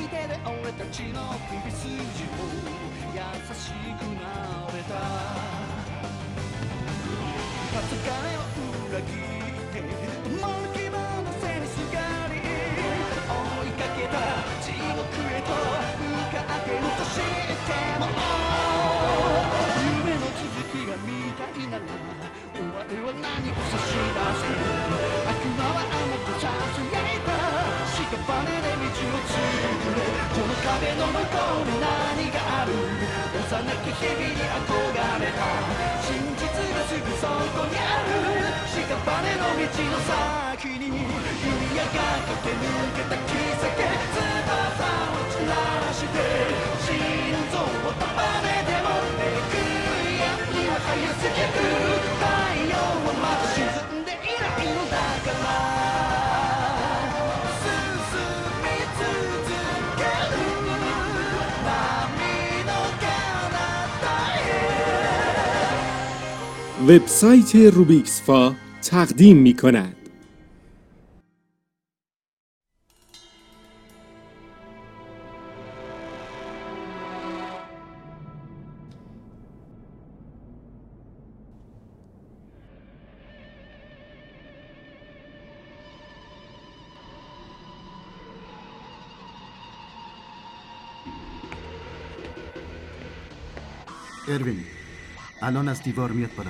い手で俺たちの首筋を優しくなれた数金を裏切って思う気分の背にすがり追いかけた地獄へと向かってるとしても夢の続きが見たいなら終わりは何を差し出す悪魔はあなたささやいた屍で道を作れこの壁の向こうに何がある幼き日々に憧れた真実がすぐそこにある屍の道の先に弓矢が駆け抜けた奇跡翼を散らして心臓を束ねてもめくる闇は早すぎる太陽はまだ沈んでいないのだから وبسایت روبیکسفا تقدیم می کند. اروین الان از دیوار میاد بالا.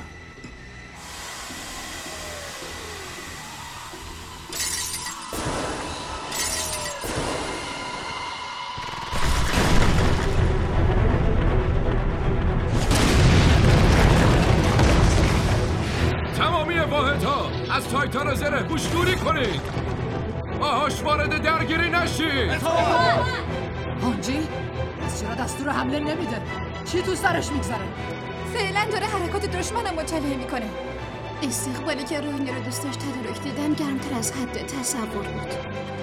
تمامی واحدها از تایتان زره پوش دوری کنید. باهاش وارد درگیری نشید. هانجی؟ از چرا دستور حمله نمیده؟ چی تو سرش میگذره؟ فعلا داره حرکات دشمنم مطالعه میکنه. استقبالی که راینر رو دوست داشت تدارک دیدن گرمتر از حد تصور بود.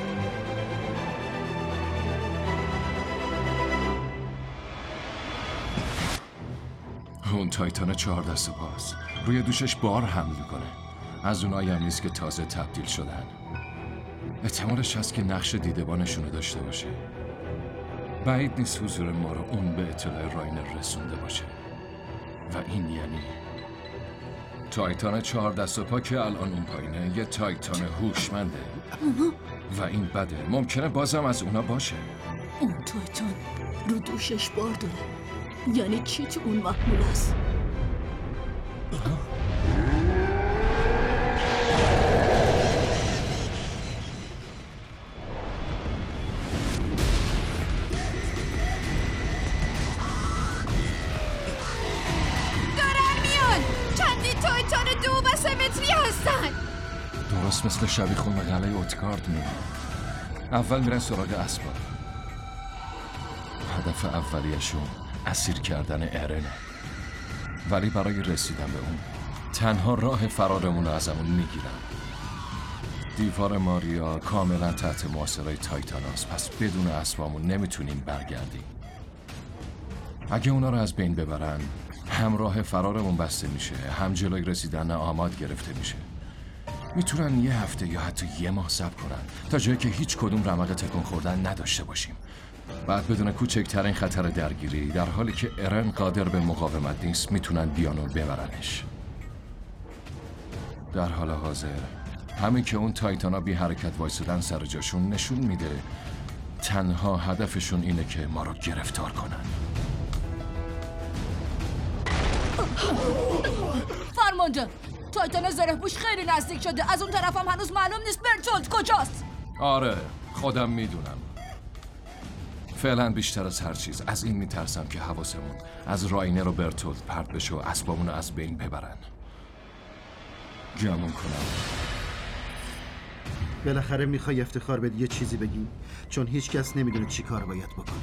اون تایتان 4 دست پاس روی دوشش بار حمل کنه. از اونایی هم نیست که تازه تبدیل شدن. احتمالش هست که نقش دیدبانشونو داشته باشه. بعید نیست حضور ما رو اون به اطلاع راینر رسونده باشه. و این یعنی تایتان 4 دست پا که الان اون پایینه یه تایتان هوشمنده. و این بده. ممکنه بازم از اونا باشه. اون تایتان رو دوشش بار داره. یعنی چی تو اون محمول است؟ درست مثل شبیخون به قلعه اوتگارد میمونه. اول میرن سراغ اسباب. هدف اولیشون اسیر کردن ارنه. ولی برای رسیدن به اون تنها راه فرارمون رو ازمون میگیرن. دیوار ماریا کاملا تحت محاصره تایتاناست، پس بدون اسبامون نمیتونیم برگردیم. اگه اونا رو از بین ببرن هم راه فرارمون بسته میشه، هم جلوی رسیدن آماد گرفته میشه. میتونن یه هفته یا حتی یه ماه صبر کنن تا جایی که هیچ کدوم رمق تکون خوردن نداشته باشیم. بعد بدون کوچکترین خطر درگیری، در حالی که ارن قادر به مقاومت نیست، میتونن بیانو ببرنش. در حال حاضر همین که اون تایتانا بی حرکت وایسادن سر جاشون نشون میده تنها هدفشون اینه که ما رو گرفتار کنن. فرمان جان، تایتان زره پوش خیلی نزدیک شده. از اون طرف هم هنوز معلوم نیست برتولد کجاست. آره خودم میدونم. فعلا بیشتر از هر چیز از این میترسم که حواسمون از راینر و برتولد پرت بشه و اسبامون رو از بین ببرن. گمون کنم. بالاخره میخوای افتخار بدی یه چیزی بگی؟ چون هیچ کس نمیدونه چی کار باید بکنه.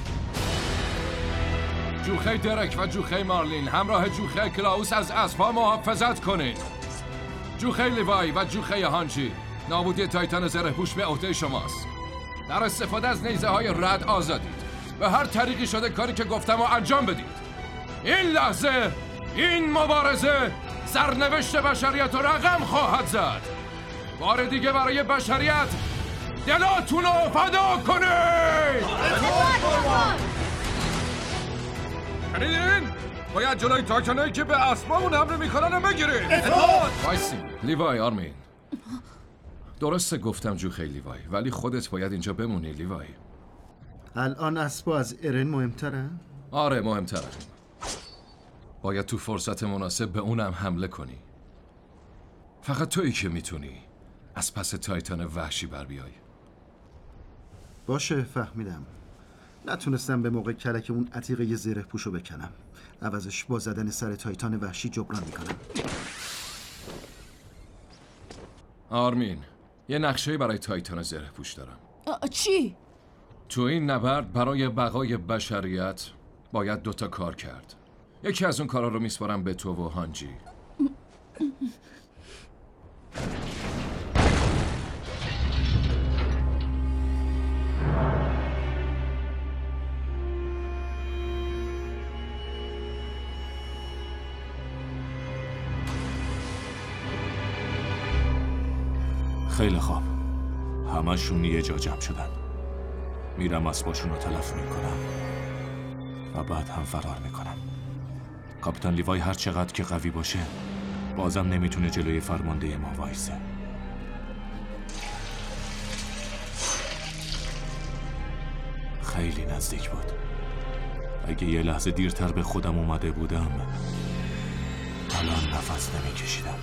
جوخه درک و جوخه مارلین همراه جوخه کلاوس از اسبها محافظت کنید. جوخه لیوای و جوخه هانجی، نابودی تایتان زره پوش به عهده شماست. در استفاده از نیزه های رد آزادید. به هر طریقی شده کاری که گفتم رو انجام بدید. این لحظه، این مبارزه سرنوشت بشریت رو رقم خواهد زد. بار دیگه برای بشریت دلاتون رو فدا کنید. شنیدین؟ باید جلوی تایتانایی که به اسبامون حمله میکنن بگیرید. وایسین لیوای. آرمین درسته گفتم جو خیلی لیوای، ولی خودت باید اینجا بمونی لیوای. الان اسبا از ارن مهمتره؟ آره مهمتره. باید تو فرصت مناسب به اونم حمله کنی. فقط تویی که میتونی از پس تایتان وحشی بر بیای. باشه فهمیدم. نتونستم به موقع کلک اون عتیقه زره پوشو بکنم. عوضش با زدن سر تایتان وحشی جبران میکنم. آرمین یه نقشه برای تایتان زره پوش دارم. چی؟ تو این نبرد برای بقای بشریت باید 2 تا کار کرد. یکی از اون کارا رو میسپارم به تو و هانجی. خیلی خوب. همشون یه جا جمع شدن. میرم اسباشون رو تلف میکنم و بعد هم فرار میکنم. کاپیتان لیوای هر چقدر که قوی باشه بازم نمیتونه جلوی فرمانده ما وایسه. خیلی نزدیک بود. اگه یه لحظه دیرتر به خودم اومده بودم الان نفس نمیکشیدم.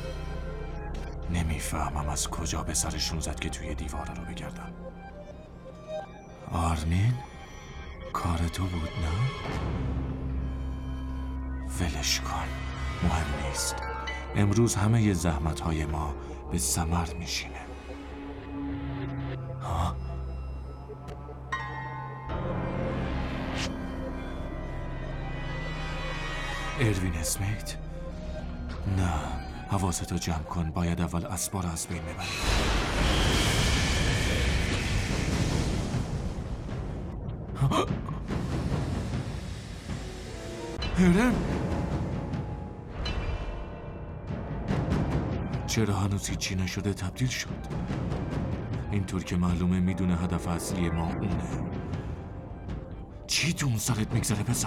نمیفهمم از کجا به سرشون زد که توی دیواره رو بگردم. آرمین؟ کار تو بود نه؟ ولش کن، مهم نیست. امروز همه زحمت‌های ما به ثمر میشینه. ها؟ اروین اسمیت؟ نه، حواستو جمع کن. باید اول اسبا رو از بین ببری. هرن؟ چرا هنوز هیچی نشده تبدیل شد؟ اینطور که معلومه میدونه هدف اصلی ما اونه. چی تو اون سرت میگذره پسر؟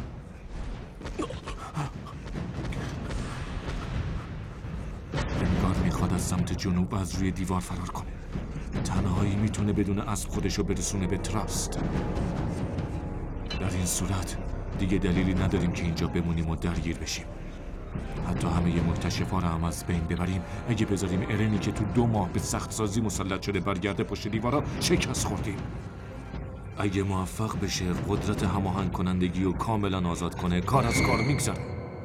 انگار میخواد از سمت جنوب از روی دیوار فرار کنه. تنهایی میتونه بدون اسب خودشو برسونه به تراست. در این صورت دیگه دلیلی نداریم که اینجا بمونیم و درگیر بشیم. حتی همه مکتشفا رو هم از بین ببریم. اگه بذاریم ارنی که تو 2 ماه به سخت سازی مسلط شده برگرده پشت دیوارا، شکست خوردیم. اگه موفق بشه قدرت هماهنگ کنندگی رو کاملا آزاد کنه، کار از کار میگذره.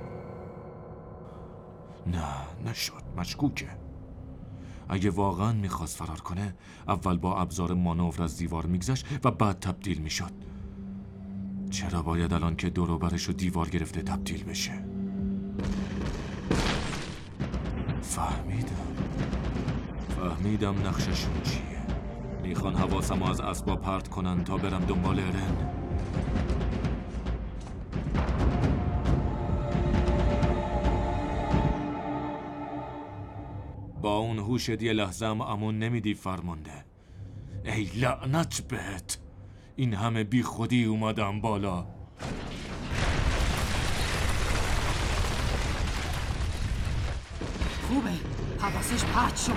نه نشد، مشکوکه. اگه واقعا میخواست فرار کنه، اول با ابزار مانور از دیوار میگذشت و بعد تبدیل میشد. چرا باید الان که دور و برش رو دیوار گرفته تبدیل بشه؟ فهمیدم نقششون چیه. میخوان حواسمو از اسباب پرت کنن تا برم دنبال ارن. با اون هوشت یه لحظه هم امون نمیدی فرمانده. ای لعنت بهت، این همه بی خودی اومدم بالا. خوبه، حواسش پرت شد.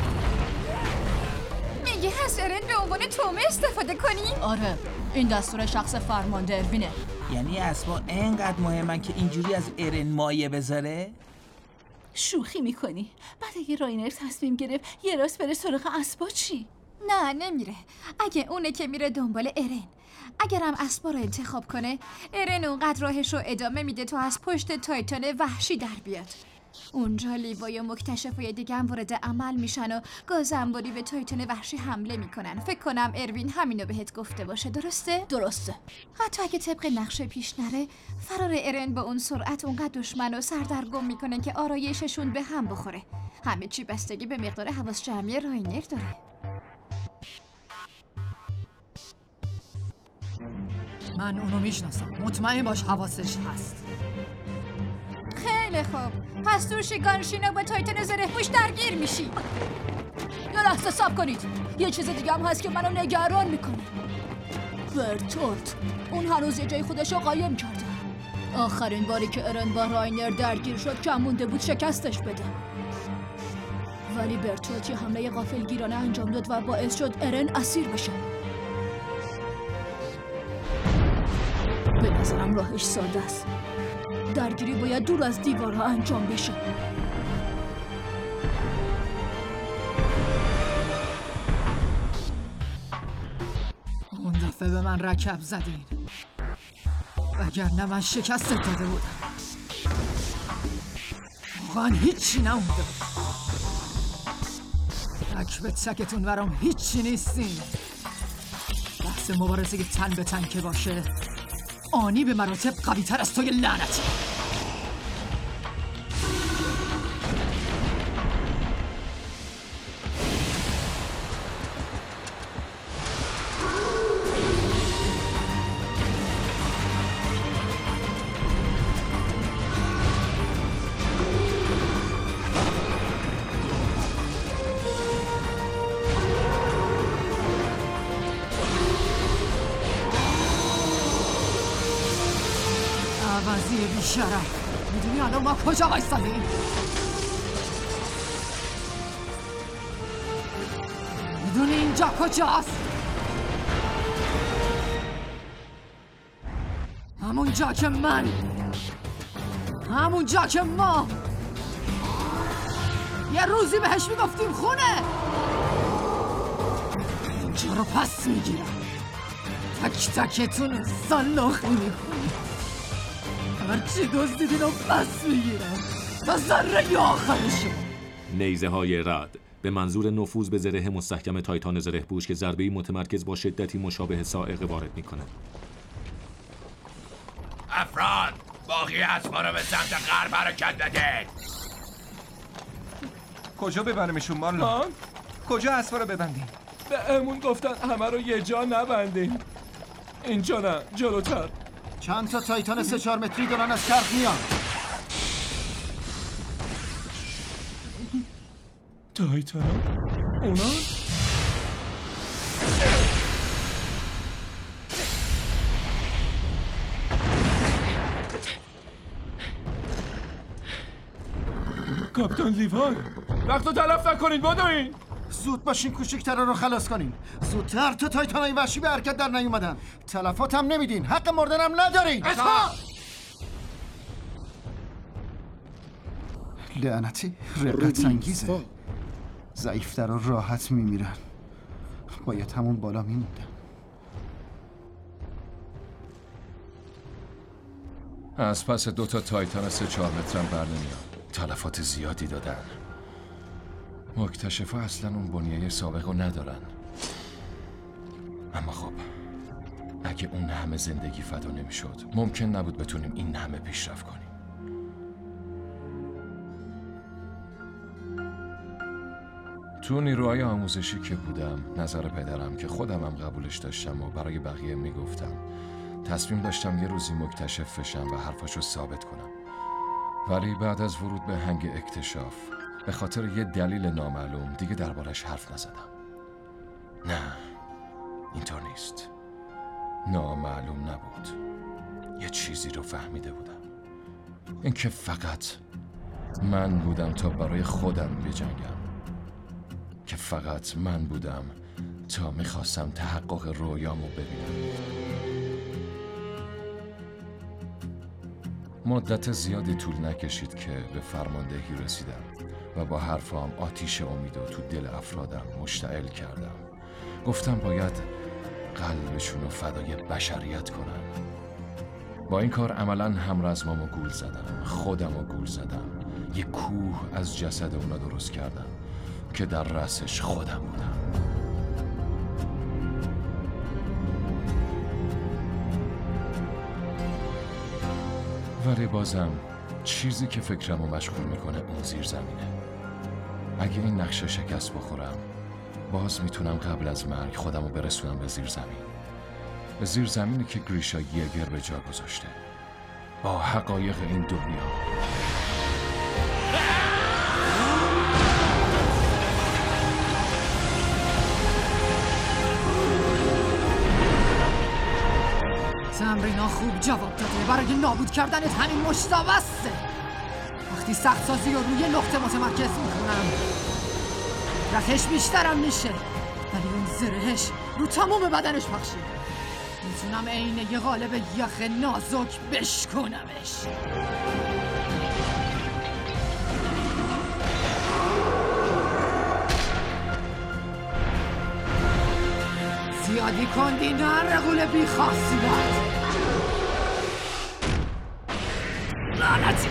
میگه از ارن به عنوان تومه استفاده کنی؟ آره، این دستور شخص فرمانده اروینه. یعنی اسبا انقدر مهمن که اینجوری از ارن مایه بذاره؟ شوخی میکنی؟ بعد اگه راینر تصمیم گرفت یه راست بره سراغ اسبا چی؟ نه نمیره. اگه اونه که میره دنبال ارن. اگرم اسبا رو انتخاب کنه، ارن اونقدر راهش رو ادامه میده تا از پشت تایتان وحشی در بیاد. اونجا لیوای و مکتشفای دیگه هم وارد عمل میشن و گازنباری به تایتان وحشی حمله میکنن. فکر کنم اروین همینو بهت گفته باشه، درسته؟ درسته. حتی اگه طبق نقشه پیش نره، فرار ارن با اون سرعت اونقدر دشمن و سردرگم میکنه که آرایششون به هم بخوره. همه چی بستگی به مقدار حواس جمعی راینر داره. من اونو میشناسم، مطمئن باش حواسش هست. خیلی خوب، پس تو شیگانشینو با تایتان زره پوش درگیر میشی. یه لحظه صبر کنید. یه چیز دیگه هم هست که منو نگران میکنه. برتولت اون هنوز یه جای خودشو قایم کرده. آخرین باری که ارن با راینر درگیر شد کم مونده بود شکستش بده. ولی برتولت یه حمله غافلگیرانه انجام داد و باعث شد ارن اسیر بشه. به نظرم راهش ساده است. درگیری باید دور از دیوارها انجام بشه. اون دفعه به من رکب زدین، وگرنه من شکست داده بودم. واقعا هیچی نمونده بود. تک به تکتون برام هیچی نیستین. بحث مبارزه تن به تن که باشه آنی به مراتب قوی تر از توی لعنتی. عوضی بیشرف، میدونی الان ما کجا بایستادیم؟ میدونی اینجا کجاست؟ همون جا که ما یه روزی بهش میگفتیم خونه. اینجا رو پس میگیرم، تک تکتون سلاخی میکنی. هرچی دزدیدین رو پس میگیرم تا ذره آخرشو. نیزه های رد به منظور نفوذ به زره مستحکم تایتان زره‌پوش که ضربه‌ای متمرکز با شدتی مشابه صاعقه وارد میکنه. افراد باقی اسبا رو به سمت غرب حرکت بدید. کجا ببرمشون مارلون؟ کجا اسبا رو ببندیم؟ بهمون گفتن همه رو یه جا نبندیم. اینجا نه، جلوتر. چند تا تایتان 3-4 متری دارن از چرخ میان. تایتان؟ اونا؟ کاپیتان لیوان، وقت رو تلف نکنین، بدوین. زود باشین کوچکترا رو خلاص کنین. زودتر تا تایتانای وحشی به حرکت در نیومدن. تلفات هم نمیدین، حق مردنم ندارین. لعنتی رقت انگیزه. ضعیفترا راحت میمیرن. باید همون بالا میموندن. از پس 2 تا تایتان 3-4 مترم بر نمیاد. تلفات زیادی دادن. مکتشفا اصلا اون بنیه سابق رو ندارن. اما خب اگه اون همه زندگی فدا نمیشد ممکن نبود بتونیم این همه پیشرفت کنیم. تو نیروهای آموزشی که بودم، نظر پدرم که خودم هم قبولش داشتم و برای بقیه میگفتم، تصمیم داشتم یه روزی مکتشف بشم و حرفاشو ثابت کنم. ولی بعد از ورود به هنگ اکتشاف به خاطر یه دلیل نامعلوم دیگه دربارش حرف نزدم. نه، اینطور نیست. نامعلوم نبود. یه چیزی رو فهمیده بودم. اینکه فقط من بودم تا برای خودم بجنگم. که فقط من بودم تا میخواستم تحقق رویامو ببینم. مدت زیادی طول نکشید که به فرماندهی رسیدم و با حرفام آتیش امیدو تو دل افرادم مشتعل کردم. گفتم باید قلبشون رو فدای بشریت کنن. با این کار عملاً هم رزمامو گول زدم، خودمو گول زدم. یه کوه از جسد اونا درست کردم که در رأسش خودم بودم. ولی بازم چیزی که فکرمو مشغول میکنه اون زیر زمینه. اگه این نقشه شکست بخورم باز میتونم قبل از مرگ خودمو برسونم به زیر زمین. به زیر زمینی که گریشا یگر به جا گذاشته. با حقایق این دنیا. تمرینا خوب جواب داده. برای نابود کردنت همین مشتا بسته. وقتی سخت سازی رو روی نقطه متمرکز میکنم رخش بیشترم میشه، ولی اون زرهش رو تمام بدنش پخشه. میتونم عین یه قالب یخ نازک بشکنمش. زیادی کندی نه رگول بی خاصیت. لعنتی.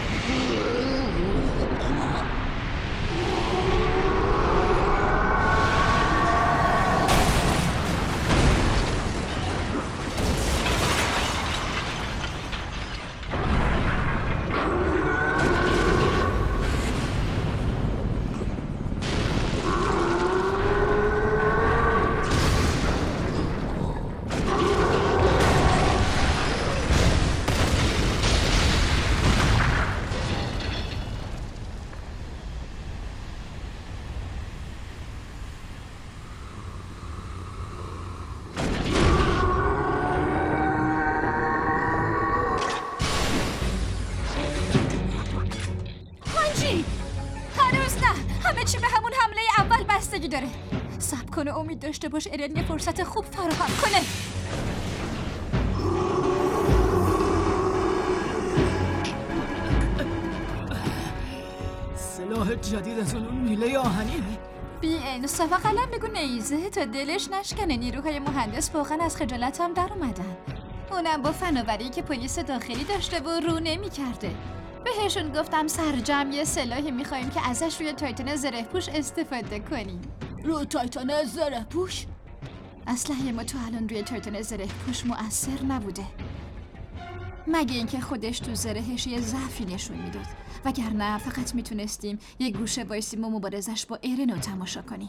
داره. صبر کنه، امید داشته باش ارن یه فرصت خوب فراهم کنه. سلاح جدید از اون میله آهنیه. بی انصاف قلم بگو نیزه تا دلش نشکنه. نیروهای مهندس واقعا از خجالت هم در اومدن، اونم با فناوری که پلیس داخلی داشته و رو نمی کرده. بهشون گفتم سرجم یه سلاحی میخواییم که ازش روی تایتان زره پوش استفاده کنیم. روی تایتان زره پوش؟ اسلحه ما تو الان روی تایتان زره پوش مؤثر نبوده، مگه اینکه خودش تو زرهش یه ضعفی نشون میداد، وگرنه فقط میتونستیم یه گوشه وایسیم و مبارزش با ایرن رو تماشا کنیم.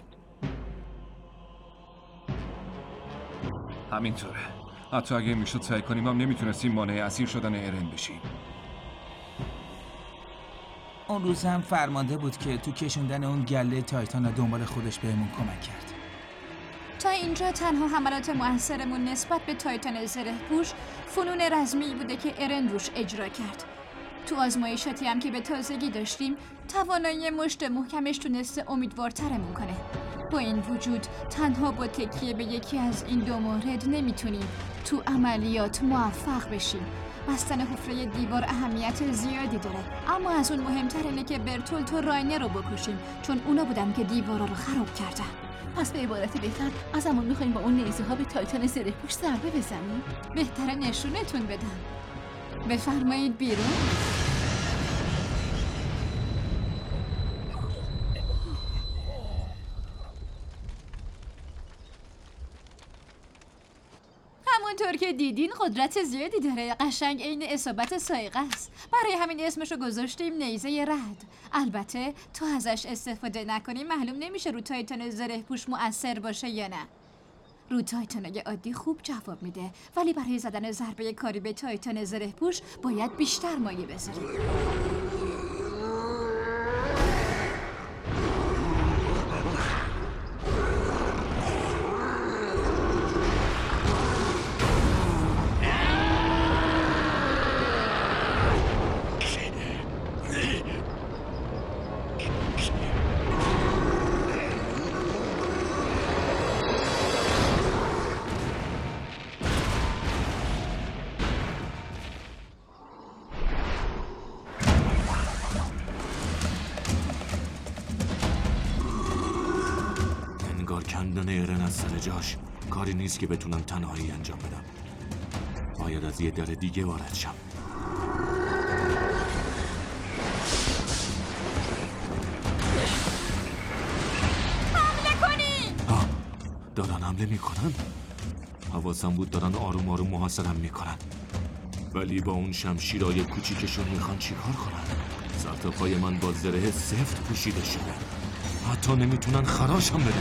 همینطوره. حتی اگه میشد سعی کنیم هم نمیتونستیم مانع اسیر شدن ایرن بشیم. اون روز هم فرمانده بود که تو کشوندن اون گله تایتان دنبال خودش بهمون کمک کرد. تا اینجا تنها حملات موثرمون نسبت به تایتان زره پوش فنون رزمی بوده که ایرن روش اجرا کرد. تو آزمایشاتی هم که به تازگی داشتیم توانایی مشت محکمش تونسته امیدوارترمون کنه. با این وجود تنها با تکیه به یکی از این دو مورد نمیتونیم تو عملیات موفق بشیم. بستن حفره دیوار اهمیت زیادی داره، اما از اون مهمتر اینه که برتولت و راینر رو بکشیم، چون اونا بودن که دیوارا رو خراب کردن. پس به عبارت بهتر ازمون میخوایم با اون نیزه ها به تایتان زره پوش ضربه بزنیم؟ بهتره نشونتون بدم. بفرمایید بیرون. همونطور که دیدین قدرت زیادی داره، قشنگ عین اصابت سایقه است. برای همین اسمشو گذاشتیم نیزه رد. البته تا ازش استفاده نکنیم معلوم نمیشه رو تایتان زره پوش مؤثر باشه یا نه. رو تایتانای عادی خوب جواب میده، ولی برای زدن ضربه کاری به تایتان زره پوش باید بیشتر مایه بذاریم. کندن ایرن از سر جاش کاری نیست که بتونم تنهایی انجام بدم. باید از یه در دیگه وارد شم. حمله کنی! دارن حمله میکنن؟ حواسم بود دارن آروم آروم محاصرم میکنن، ولی با اون شمشیرای کوچیکشون میخوان چیکار کنن؟ سر تا پای من با زره سفت پوشیده شده، حتی نمیتونن خراشم بدن.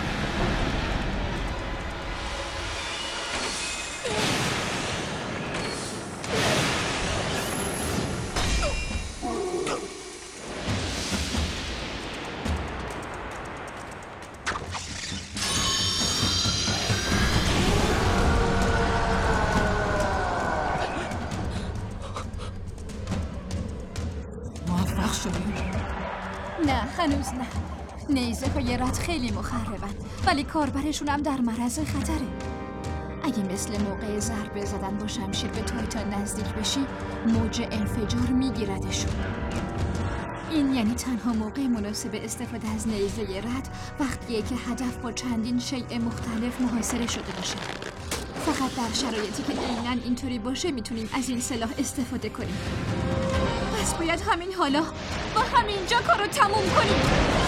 هنوز نه. نیزه های رد خیلی مخربن ولی کاربرشون هم در معرض خطره. اگه مثل موقع ضربه زدن با شمشیر به تایتان نزدیک بشی موج انفجار میگیردشون. این یعنی تنها موقع مناسب استفاده از نیزه رد وقتیه که هدف با چندین شیء مختلف محاصره شده باشه. فقط در شرایطی که عیناً اینطوری باشه میتونیم از این سلاح استفاده کنیم. پس باید همین حالا با همینجا کارو تموم کنیم.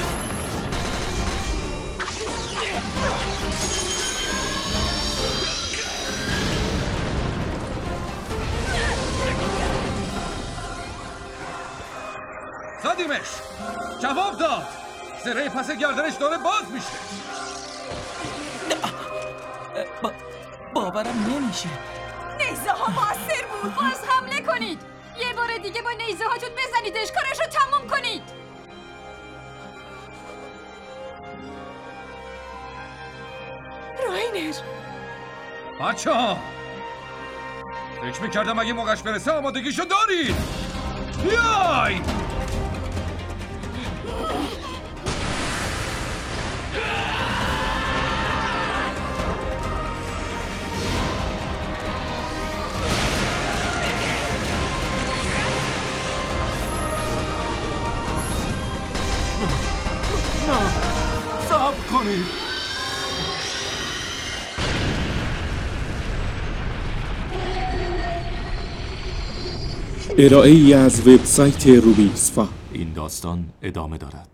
زدیمش! جواب داد! زره پس گردنش داره باز میشه. باورم نمیشه. نیزه ها موثر بود. باز حمله کنید. یه بار دیگه با نیزه هاتون بزنیدش. کارش رو تموم کنید. راینر بچه ها فکر میکردم اگه موقعش برسه آمادگیشو دارید. بیای! صبر کنید. ارائه ای از وبسایت روبیکس فا. این داستان ادامه دارد.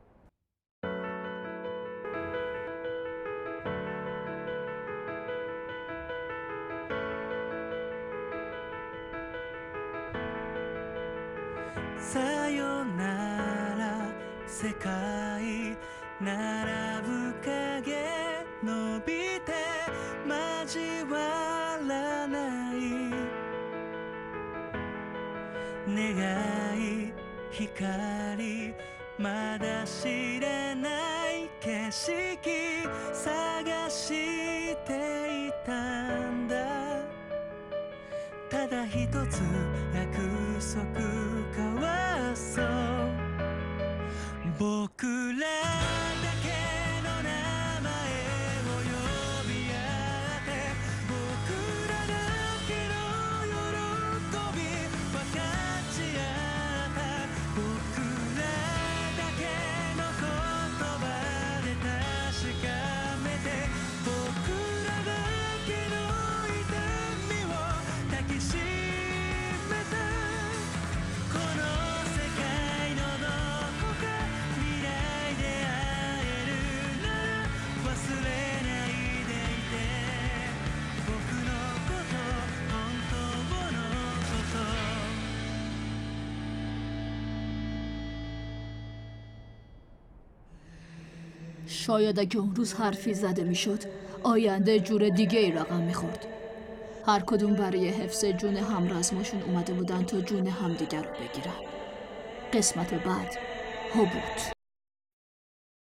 شاید اگه اون روز حرفی زده میشد آینده جور دیگه ای رقم میخورد. هر کدوم برای حفظ جون همرزماشون اومده بودن تا جون همدیگر رو بگیرن. قسمت بعد هوبوت.